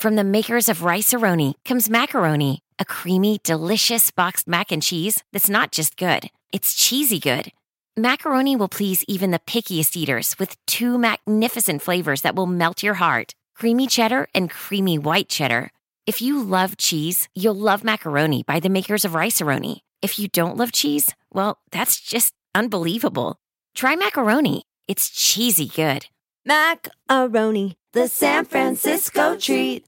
From the makers of Rice-A-Roni comes Macaroni, a creamy, delicious boxed mac and cheese that's not just good, it's cheesy good. Macaroni will please even the pickiest eaters with 2 magnificent flavors that will melt your heart. Creamy cheddar and creamy white cheddar. If you love cheese, you'll love Macaroni by the makers of Rice-A-Roni. If you don't love cheese, well, that's just unbelievable. Try Macaroni. It's cheesy good. Macaroni, the San Francisco treat.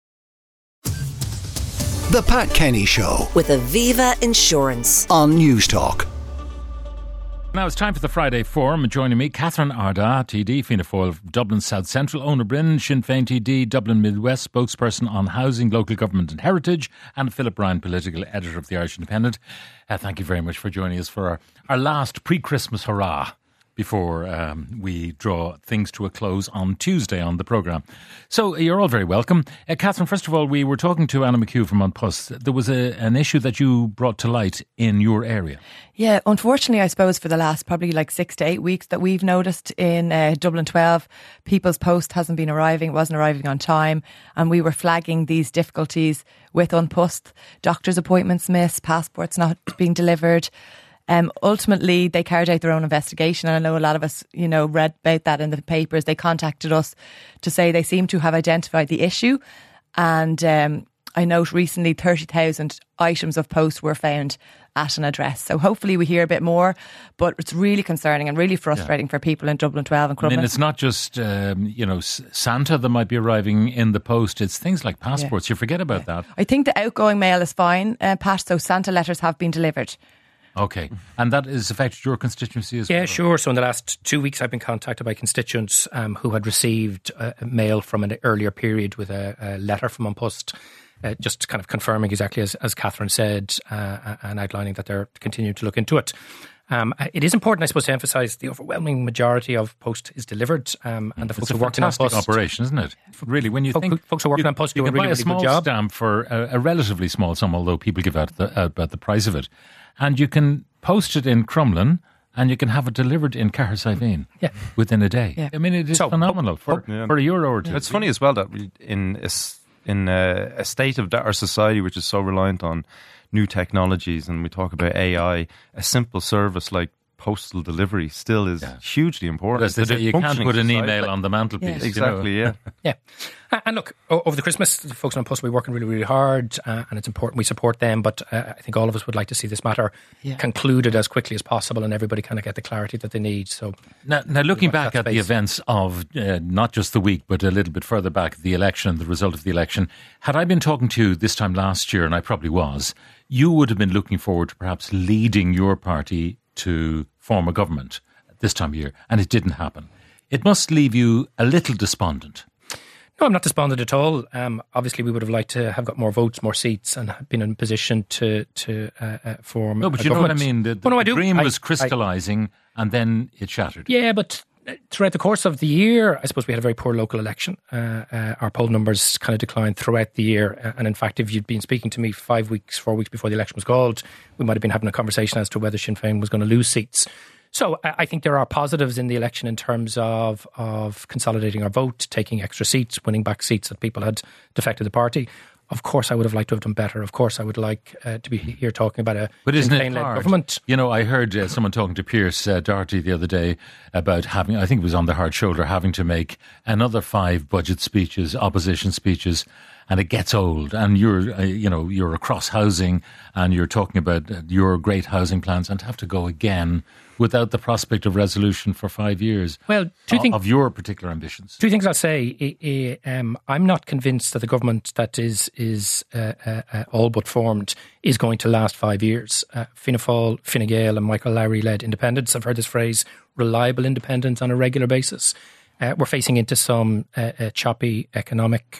The Pat Kenny Show with Aviva Insurance on News Talk. Now it's time for the Friday Forum. Joining me, Catherine Arda, TD, Fianna Fáil, Dublin South Central, Ona Brin, Sinn Féin TD, Dublin Midwest, spokesperson on housing, local government and heritage, and Philip Ryan, political editor of the Irish Independent. Thank you very much for joining us for our last pre-Christmas hurrah before we draw things to a close on Tuesday on the programme. So you're all very welcome. Catherine, first of all, we were talking to Anna McHugh from An Post. There was an issue that you brought to light in your area. Yeah, unfortunately, I suppose for the last probably like 6 to 8 weeks that we've noticed in Dublin 12, People's Post wasn't arriving on time, and we were flagging these difficulties with An Post, doctor's appointments missed, passports not being delivered. Ultimately, they carried out their own investigation, and I know a lot of us, read about that in the papers. They contacted us to say they seem to have identified the issue, and I note recently 30,000 items of post were found at an address. So hopefully we hear a bit more, but it's really concerning and really frustrating for people in Dublin 12 and Crumlin. I mean, it's not just, Santa that might be arriving in the post. It's things like passports. You forget about that. I think the outgoing mail is fine, Pat, so Santa letters have been delivered. Okay. And that has affected your constituency as well? Yeah, sure. So in the last 2 weeks, I've been contacted by constituents who had received mail from an earlier period with a letter from An Post, just kind of confirming exactly as Catherine said, and outlining that they're continuing to look into it. It is important, I suppose, to emphasise the overwhelming majority of post is delivered, and the folks who are working on post. It's a fantastic operation, isn't it? Really, when you think folks who are working on post do a really, really good job. You can buy a small stamp for a relatively small sum, although people give out about the price of it, and you can post it in Crumlin, and you can have it delivered in Cahersiveen within a day. Yeah. I mean, it is phenomenal for €1 or two. It's funny as well that in a state of our society which is so reliant on new technologies, and we talk about AI, a simple service like postal delivery still is hugely important. You can't put an email on the mantelpiece. Yeah. Exactly, Yeah. And look, over the Christmas, the folks on Post will be working really, really hard, and it's important we support them, but I think all of us would like to see this matter concluded as quickly as possible and everybody kind of get the clarity that they need. So Now looking back at the events of not just the week, but a little bit further back, the election, the result of the election, had I been talking to you this time last year, and I probably was, you would have been looking forward to perhaps leading your party to form a government this time of year, and it didn't happen. It must leave you a little despondent. No, I'm not despondent at all. Obviously, we would have liked to have got more votes, more seats, and been in a position to form No, but a you government. know what I mean? The I do. dream was crystallising, and then it shattered. Yeah, but throughout the course of the year, I suppose we had a very poor local election. Our poll numbers kind of declined throughout the year. And in fact, if you'd been speaking to me 4 weeks before the election was called, we might have been having a conversation as to whether Sinn Féin was going to lose seats. So I think there are positives in the election in terms of consolidating our vote, taking extra seats, winning back seats that people had defected the party. Of course, I would have liked to have done better. Of course, I would like to be here talking about a Sinn Féin-led government. You know, I heard someone talking to Pierce Doherty the other day about having, I think it was on the hard shoulder, having to make another 5 budget speeches, opposition speeches, and it gets old. And you're across housing, and you're talking about your great housing plans, and to have to go again without the prospect of resolution for 5 years. Well, of your particular ambitions. 2 things I'll say. I'm not convinced that the government that is all but formed is going to last 5 years. Fianna Fáil, Fine Gael and Michael Lowry-led independents, I've heard this phrase, reliable independence on a regular basis. We're facing into some choppy economic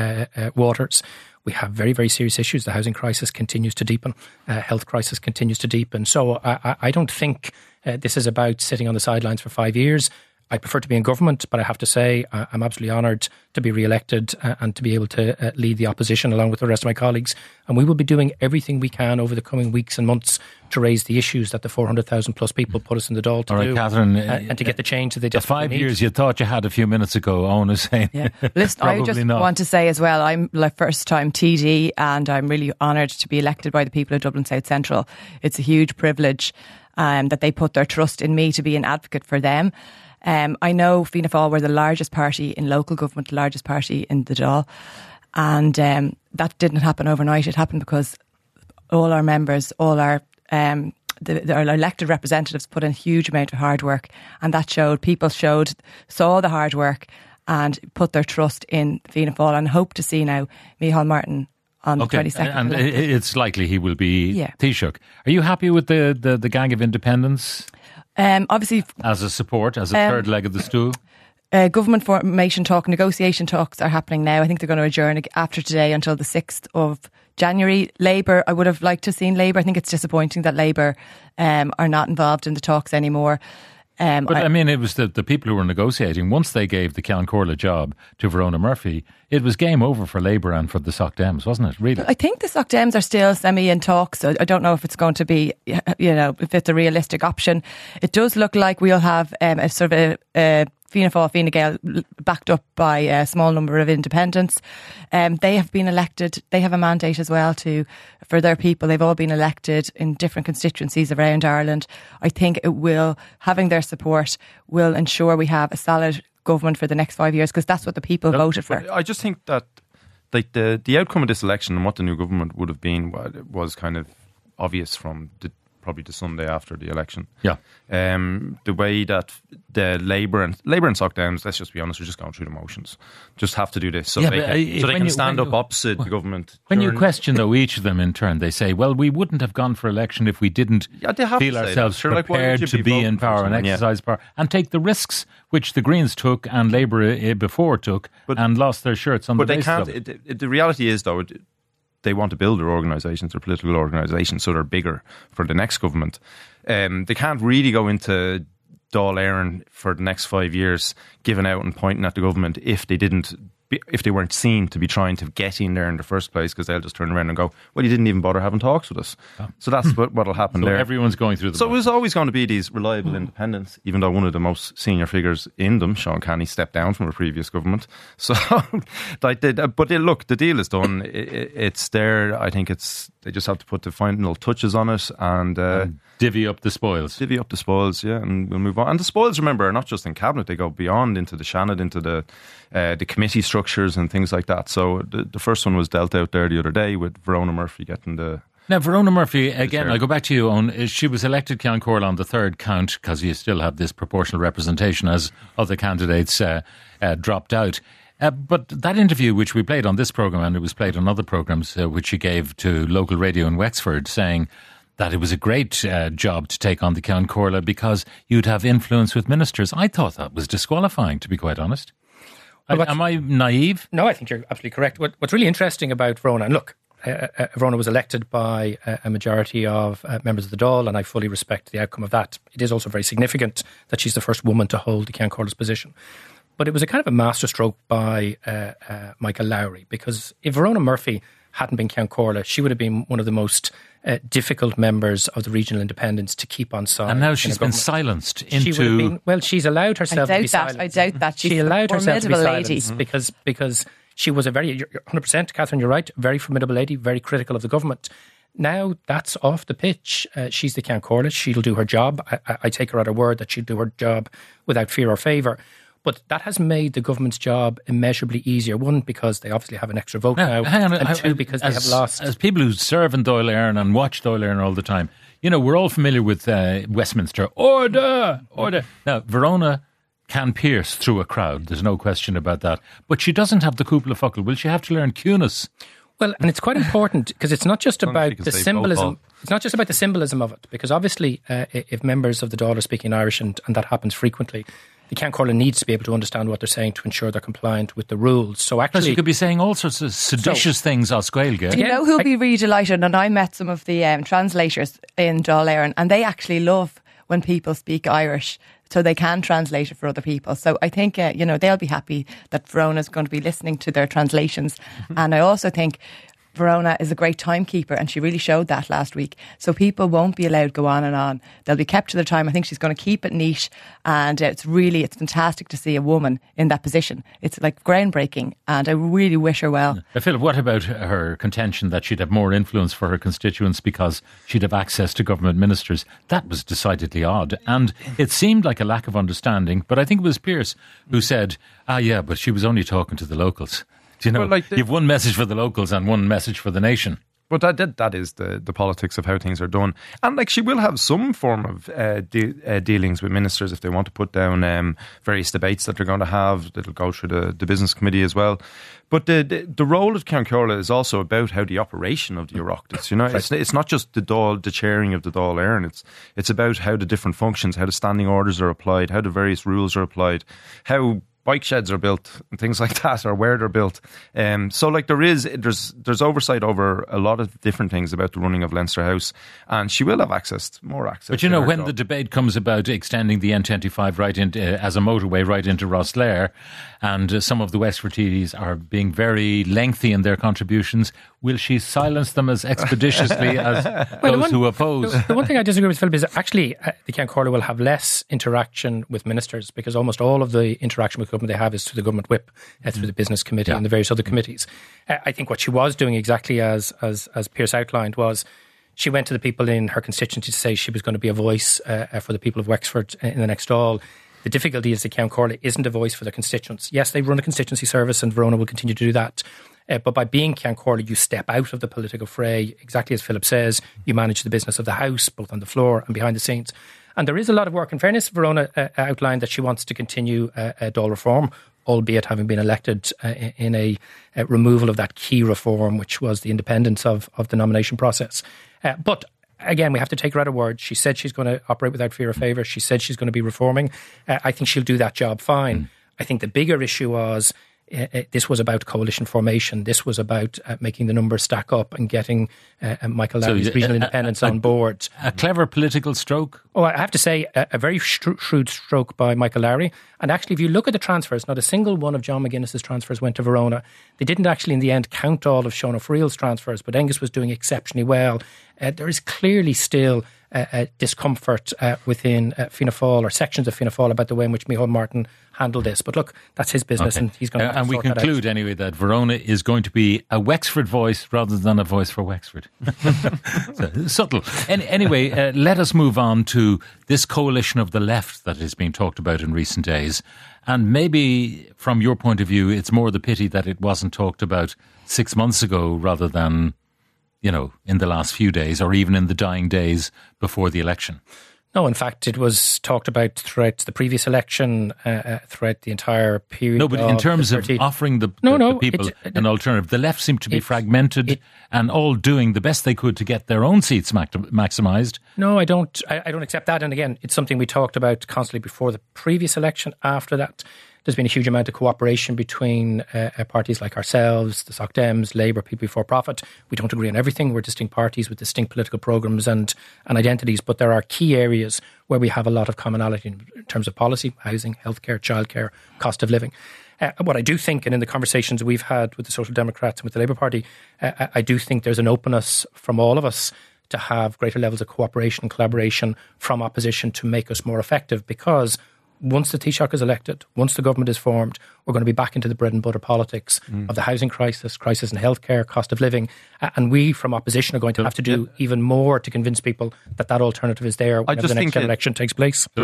waters. We have very, very serious issues. The housing crisis continues to deepen. Health crisis continues to deepen. So I don't think this is about sitting on the sidelines for 5 years. I prefer to be in government, but I have to say I'm absolutely honoured to be re-elected and to be able to lead the opposition along with the rest of my colleagues. And we will be doing everything we can over the coming weeks and months to raise the issues that the 400,000 plus people put us in the Dáil to do. Catherine, and to get the change that they the 5 years you thought you had a few minutes ago, Owen is saying. Yeah. Listen, I just want to say as well, I'm like first time TD and I'm really honoured to be elected by the people of Dublin South Central. It's a huge privilege that they put their trust in me to be an advocate for them. I know Fianna Fáil were the largest party in local government, the largest party in the Dáil, and that didn't happen overnight. It happened because all our members, all our our elected representatives put in a huge amount of hard work, and that showed. People saw the hard work and put their trust in Fianna Fáil, and hope to see now Micheál Martin on the 22nd. And it's likely he will be Taoiseach. Are you happy with the Gang of Independence? Obviously, as a support, as a third leg of the stool? Government formation negotiation talks are happening now. I think they're going to adjourn after today until the 6th of January. Labour, I would have liked to have seen Labour. I think it's disappointing that Labour are not involved in the talks anymore. But I mean, it was the people who were negotiating. Once they gave the Ceann Comhairle job to Verona Murphy, it was game over for Labour and for the Soc Dems, wasn't it? Really? I think the Soc Dems are still semi in talks. So I don't know if it's going to be, if it's a realistic option. It does look like we'll have a sort of a Fianna Fáil, Fine Gael backed up by a small number of independents. They have been elected. They have a mandate as well for their people. They've all been elected in different constituencies around Ireland. I think having their support will ensure we have a solid government for the next 5 years, because that's what the people voted for. I just think that the outcome of this election and what the new government would have been was kind of obvious from probably the Sunday after the election. Yeah. The way that the Labour and Soc Dems, let's just be honest, we're just going through the motions. Just have to do this so they can stand up opposite the government. When you question, though, each of them in turn, they say, well, we wouldn't have gone for election if we didn't feel ourselves prepared to be in power and exercise power and take the risks which the Greens took and Labour before took and lost their shirts on the basis of it. But they can't. The reality is, though, they want to build their organisations, their political organisations, so they're bigger for the next government. They can't really go into Dáil Éireann for the next 5 years giving out and pointing at the government if they weren't seen to be trying to get in there in the first place, because they'll just turn around and go, well, you didn't even bother having talks with us. So that's what'll happen there. Everyone's going through the So it was always going to be these reliable independents, even though one of the most senior figures in them, Sean Canny, stepped down from a previous government. So, look, the deal is done. It's there. I think they just have to put the final touches on it and divvy up the spoils. Yeah, and we'll move on. And the spoils, remember, are not just in cabinet; they go beyond into the Seanad, into the committee structures and things like that. So the first one was dealt out there the other day with Verona Murphy getting the. Now, Verona Murphy, again, I'll go back to you, Owen. She was elected Ceann Comhairle on the third count because you still have this proportional representation as other candidates dropped out. But that interview, which we played on this programme, and it was played on other programmes, which she gave to local radio in Wexford, saying that it was a great job to take on the Ceann Comhairle because you'd have influence with ministers. I thought that was disqualifying, to be quite honest. Am I naive? No, I think you're absolutely correct. What's really interesting about Verona, and look, Verona was elected by a majority of members of the Dáil, and I fully respect the outcome of that. It is also very significant that she's the first woman to hold the Ceann Comhairle's position. But it was a kind of a masterstroke by Michael Lowry, because if Verona Murphy hadn't been Ceann Comhairle, she would have been one of the most difficult members of the regional independents to keep on side. And now she's been silenced into... She's allowed herself to be silenced. I doubt that. She allowed herself to be silenced because she was a very, 100%, Catherine, you're right, very formidable lady, very critical of the government. Now that's off the pitch. She's the Ceann Comhairle. She'll do her job. I take her at her word that she'll do her job without fear or favour. But that has made the government's job immeasurably easier. One, because they obviously have an extra vote now. And two, because they have lost. As people who serve in Dáil Éireann and watch Dáil Éireann all the time, we're all familiar with Westminster. Order! Now, Verona can pierce through a crowd. There's no question about that. But she doesn't have the cúpla focal. Will she have to learn Cunis? Well, and it's quite important because it's not just about the symbolism. It's not just about the symbolism of it. Because obviously, if members of the Dáil are speaking Irish, and that happens frequently, the Ceann Comhairle needs to be able to understand what they're saying to ensure they're compliant with the rules. So actually, you could be saying all sorts of seditious things as Gaeilge. Do you know who'll be really delighted? And I met some of the translators in Dáil Éireann, and they actually love when people speak Irish, so they can translate it for other people. So I think, they'll be happy that Verona's going to be listening to their translations. And I also think Verona is a great timekeeper, and she really showed that last week. So people won't be allowed to go on and on. They'll be kept to their time. I think she's going to keep it neat, and it's fantastic to see a woman in that position. It's like groundbreaking, and I really wish her well. Philip, what about her contention that she'd have more influence for her constituents because she'd have access to government ministers? That was decidedly odd, and it seemed like a lack of understanding, but I think it was Pearse who said, but she was only talking to the locals. You know, you've one message for the locals and one message for the nation. But that is the politics of how things are done. And she will have some form of dealings with ministers if they want to put down various debates that they're going to have. That'll go through the business committee as well. But the role of Ceann Comhairle is also about how the operation of the Oireachtas. You know, it's not just the chairing of the Dáil Éireann. It's about how the different functions, how the standing orders are applied, how the various rules are applied, how bike sheds are built and things like that, or where they're built. So there's oversight over a lot of different things about the running of Leinster House, and she will have more access. But when the debate comes about extending the N25 right into as a motorway right into Rosslare, and some of the Wexford TDs are being very lengthy in their contributions, will she silence them as expeditiously as those who oppose? The one thing I disagree with, Philip, is actually the Ceann Comhairle will have less interaction with ministers, because almost all of the interaction with government they have is through the government whip, through the business committee and the various other committees. I think what she was doing, exactly as Pearse outlined, was she went to the people in her constituency to say she was going to be a voice for the people of Wexford in the next Dáil. The difficulty is that Ceann Comhairle isn't a voice for their constituents. Yes, they run a constituency service, and Verona will continue to do that. But by being Ceann Comhairle, you step out of the political fray. Exactly as Philip says, you manage the business of the House, both on the floor and behind the scenes. And there is a lot of work. In fairness, Verona outlined that she wants to continue Dáil reform, albeit having been elected in a removal of that key reform, which was the independence of the nomination process. But again, we have to take her at her word. She said she's going to operate without fear or favour. She said she's going to be reforming. I think she'll do that job fine. I think the bigger issue was this was about coalition formation. This was about making the numbers stack up and getting Michael Lowry's regional independence on board. A clever political stroke? Oh, I have to say, a very shrewd stroke by Michael Lowry. And actually, if you look at the transfers, not a single one of John McGuinness's transfers went to Verona. They didn't actually, in the end, count all of Sean O'Friel's transfers, but Angus was doing exceptionally well. There is clearly still discomfort within Fianna Fáil, or sections of Fianna Fáil, about the way in which Micheál Martin handled this. But look, that's his business, and he's going to and we conclude anyway that Verona is going to be a Wexford voice rather than a voice for Wexford. So, subtle. Anyway, let us move on to this coalition of the left that is being talked about in recent days. And maybe from your point of view, it's more the pity that it wasn't talked about 6 months ago rather than, in the last few days, or even in the dying days before the election. No, in fact, it was talked about throughout the previous election, throughout the entire period. No, but in terms of offering the people an alternative, the left seemed to be fragmented and all doing the best they could to get their own seats maximised. No, I don't accept that. And again, it's something we talked about constantly before the previous election. After that, there's been a huge amount of cooperation between parties like ourselves, the Soc Dems, Labour, People Before Profit. We don't agree on everything. We're distinct parties with distinct political programmes and identities, but there are key areas where we have a lot of commonality in terms of policy, housing, healthcare, childcare, cost of living. What I do think, and in the conversations we've had with the Social Democrats and with the Labour Party, I do think there's an openness from all of us to have greater levels of cooperation and collaboration from opposition to make us more effective, because once the Taoiseach is elected, once the government is formed, we're going to be back into the bread and butter politics of the housing crisis in healthcare, cost of living. And we from opposition are going to have to do even more to convince people that alternative is there whenever the next election takes place. There'll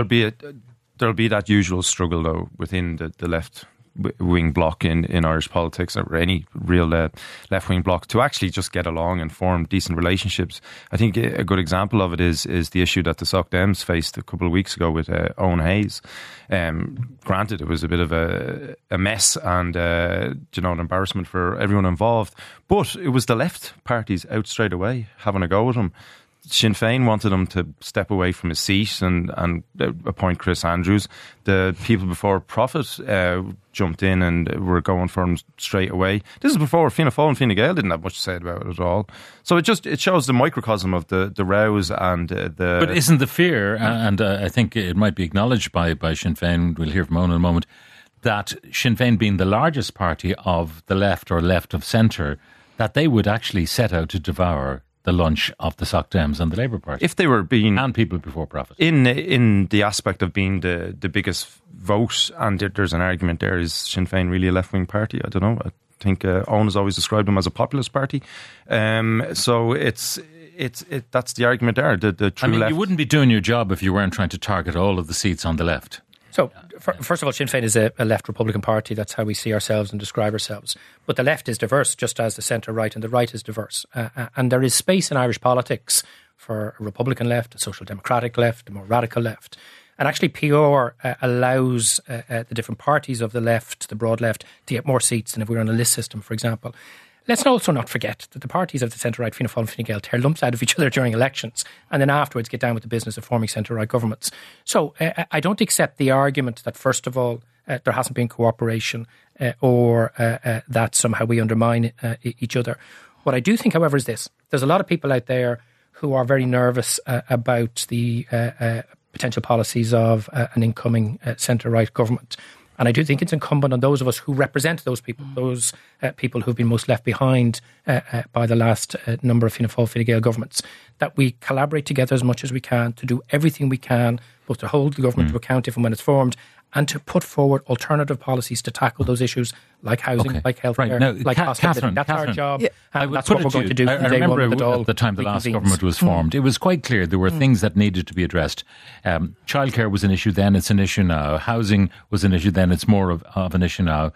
be that usual struggle, though, within the left wing bloc in Irish politics, or any real left wing bloc, to actually just get along and form decent relationships. I think a good example of it is the issue that the Soc Dems faced a couple of weeks ago with Owen Hayes. Granted, it was a bit of a mess and an embarrassment for everyone involved, but it was the left parties out straight away having a go with him. Sinn Féin wanted him to step away from his seat and appoint Chris Andrews. The people before Profit jumped in and were going for him straight away. This is before Fianna Fáil and Fine Gael didn't have much to say about it at all. So it shows the microcosm of the rows and the... But isn't the fear, and I think it might be acknowledged by Sinn Féin, we'll hear from Owen in a moment, that Sinn Féin being the largest party of the left or left of centre, that they would actually set out to devour the lunch of the Soc Dems and the Labour Party. If they were being... And people before Profit. In the aspect of being the biggest vote, and there's an argument there, is Sinn Féin really a left-wing party? I don't know. I think Owen has always described them as a populist party. So that's the argument there. The true left. You wouldn't be doing your job if you weren't trying to target all of the seats on the left. So, first of all, Sinn Féin is a left Republican party. That's how we see ourselves and describe ourselves. But the left is diverse, just as the centre-right and the right is diverse. And there is space in Irish politics for a Republican left, a social democratic left, a more radical left. And actually, PR allows the different parties of the left, the broad left, to get more seats than if we were on a list system, for example. Let's also not forget that the parties of the centre-right, Fianna Fáil and Fine Gael, tear lumps out of each other during elections and then afterwards get down with the business of forming centre-right governments. So I don't accept the argument that, first of all, there hasn't been cooperation or that somehow we undermine each other. What I do think, however, is this. There's a lot of people out there who are very nervous about the potential policies of an incoming centre-right government. And I do think it's incumbent on those of us who represent those people, those people who've been most left behind by the last number of Fianna Fáil, Fine Gael governments, that we collaborate together as much as we can to do everything we can, both to hold the government to account if and when it's formed, and to put forward alternative policies to tackle those issues like housing, like healthcare, like cost of living. That's our job, and that's what we're going to do. I remember at the time the last government was formed, it was quite clear there were things that needed to be addressed. Childcare was an issue then, it's an issue now. Housing was an issue then, it's more of an issue now.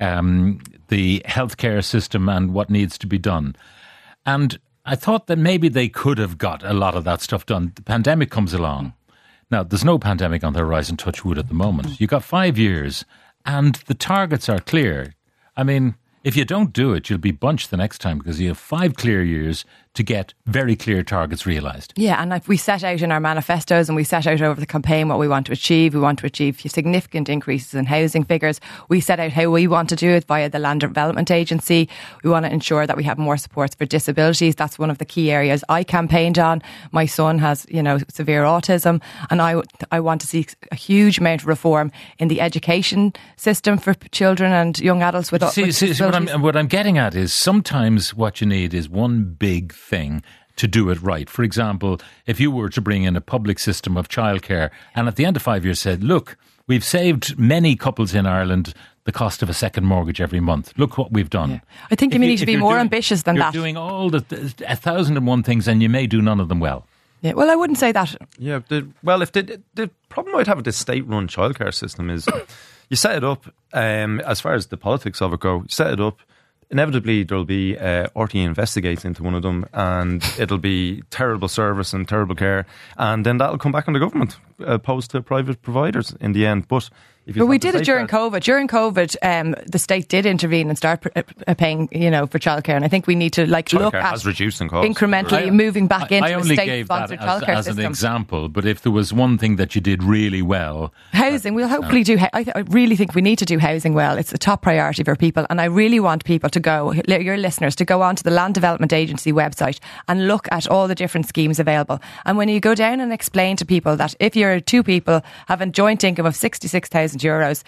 The healthcare system and what needs to be done. And I thought that maybe they could have got a lot of that stuff done. The pandemic comes along. Now, there's no pandemic on the horizon, touch wood, at the moment. You've got 5 years and the targets are clear. I mean, if you don't do it, you'll be bunched the next time because you have 5 clear years to get very clear targets realised. Yeah, and we set out in our manifestos and we set out over the campaign what we want to achieve. We want to achieve significant increases in housing figures. We set out how we want to do it via the Land Development Agency. We want to ensure that we have more supports for disabilities. That's one of the key areas I campaigned on. My son has, severe autism, and I want to see a huge amount of reform in the education system for children and young adults with disabilities. What I'm getting at is sometimes what you need is one big thing to do it right. For example, if you were to bring in a public system of childcare and at the end of 5 years said, look, we've saved many couples in Ireland the cost of a second mortgage every month. Look what we've done. Yeah. I think you need to be more ambitious than that. You're doing all 1,001 things and you may do none of them well. Yeah, well, I wouldn't say that. Yeah, the problem I'd have with this state-run childcare system is you set it up, as far as the politics of it go, you set it up, inevitably there'll be RTE investigates into one of them and it'll be terrible service and terrible care, and then that'll come back on the government opposed to private providers in the end. But we did it during COVID. During COVID, the state did intervene and start paying, for childcare. And I think we need to look at has reduced in cost. Incrementally moving back into the state-sponsored childcare system. As an example, but if there was one thing that you did really well, housing. We'll hopefully do. I really think we need to do housing well. It's a top priority for people, and I really want people to go, your listeners, to go onto the Land Development Agency website and look at all the different schemes available. And when you go down and explain to people that if you're 2 people having joint income of €66,000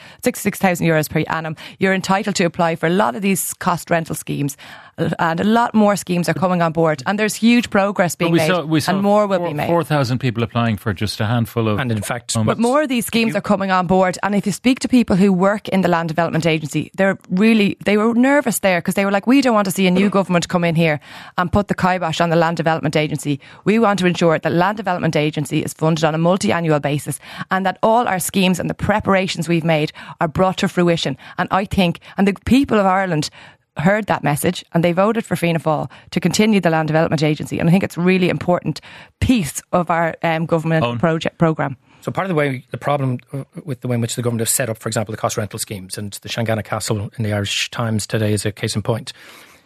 per annum, you're entitled to apply for a lot of these cost rental schemes, and a lot more schemes are coming on board, and there's huge progress being made, and more will be made. 4,000 people applying for just a handful of... And in fact... But more of these schemes are coming on board, and if you speak to people who work in the Land Development Agency, they were nervous there because they were like, we don't want to see a new government come in here and put the kibosh on the Land Development Agency. We want to ensure that Land Development Agency is funded on a multi-annual basis and that all our schemes and the preparations we've made are brought to fruition. And I think, and the people of Ireland heard that message and they voted for Fianna Fáil to continue the Land Development Agency, and I think it's a really important piece of our government programme. So part of the problem with the way in which the government has set up, for example, the cost rental schemes, and the Shangana Castle in the Irish Times today is a case in point.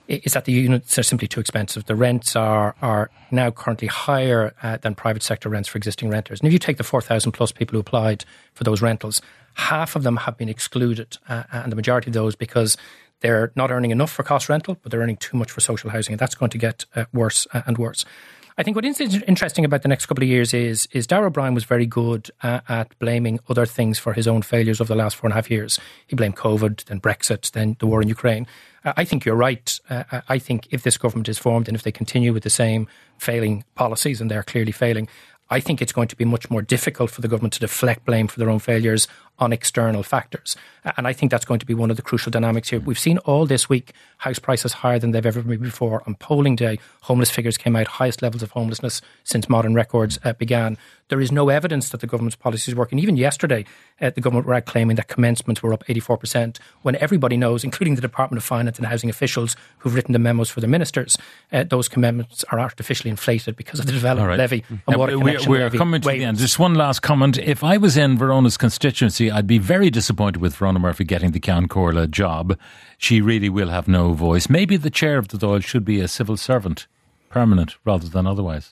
is that the units are simply too expensive. The rents are now currently higher than private sector rents for existing renters. And if you take the 4,000 plus people who applied for those rentals, half of them have been excluded, and the majority of those because they're not earning enough for cost rental, but they're earning too much for social housing, and that's going to get worse and worse. I think what is interesting about the next couple of years is Darragh O'Brien was very good at blaming other things for his own failures over the last 4.5 years. He blamed COVID, then Brexit, then the war in Ukraine. I think you're right. I think if this government is formed and if they continue with the same failing policies, and they're clearly failing, I think it's going to be much more difficult for the government to deflect blame for their own failures on external factors. And I think that's going to be one of the crucial dynamics here. We've seen all this week house prices higher than they've ever been before. On polling day, homeless figures came out, highest levels of homelessness since modern records began. There is no evidence that the government's policies work. And even yesterday, the government were out claiming that commencements were up 84%, when everybody knows, including the Department of Finance and housing officials who've written the memos for the ministers, those commencements are artificially inflated because of the development levy and water connection We're levy. coming to the end. Just one last comment. If I was in Verona's constituency, I'd be very disappointed with Verona Murphy getting the Ceann Comhairle job. She really will have no voice. Maybe the chair of the Dáil should be a civil servant, permanent rather than otherwise.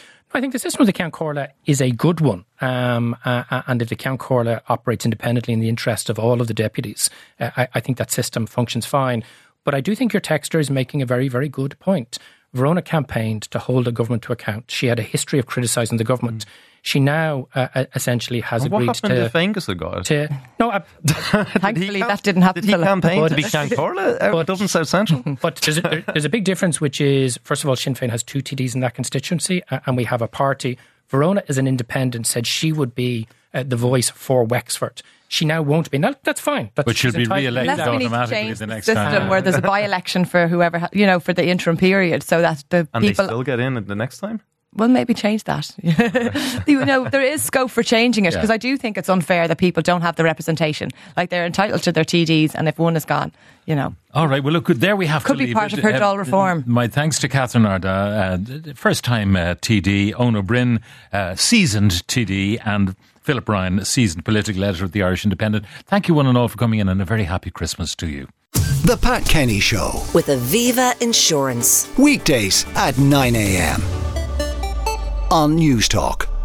I think the system of the Ceann Comhairle is a good one. And if the Ceann Comhairle operates independently in the interest of all of the deputies, I think that system functions fine. But I do think your texter is making a very, very good point. Verona campaigned to hold the government to account. She had a history of criticising the government. She now essentially has agreed what happened if Angus had got it? Thankfully, that didn't happen. Did he campaign to be Ceann Comhairle out Dublin South Central? But there's a big difference, which is, first of all, Sinn Féin has 2 TDs in that constituency, and we have a party. Verona, as an independent, said she would be the voice for Wexford. She now won't be. Now, that's fine. But she'll be re-elected automatically the next time. System where there's a by-election for whoever, for the interim period, so that the and people... they still get in the next time? Well, maybe change that. There is scope for changing it, because I do think it's unfair that people don't have the representation. Like, they're entitled to their TDs, and if one is gone, All right, well, look, there we have could to be part of her Dáil reform. My thanks to Catherine Arda, first-time TD, Eoin O'Brien, seasoned TD, and Philip Ryan, seasoned political editor of the Irish Independent. Thank you one and all for coming in, and a very happy Christmas to you. The Pat Kenny Show. With Aviva Insurance. Weekdays at 9 a.m. on News Talk.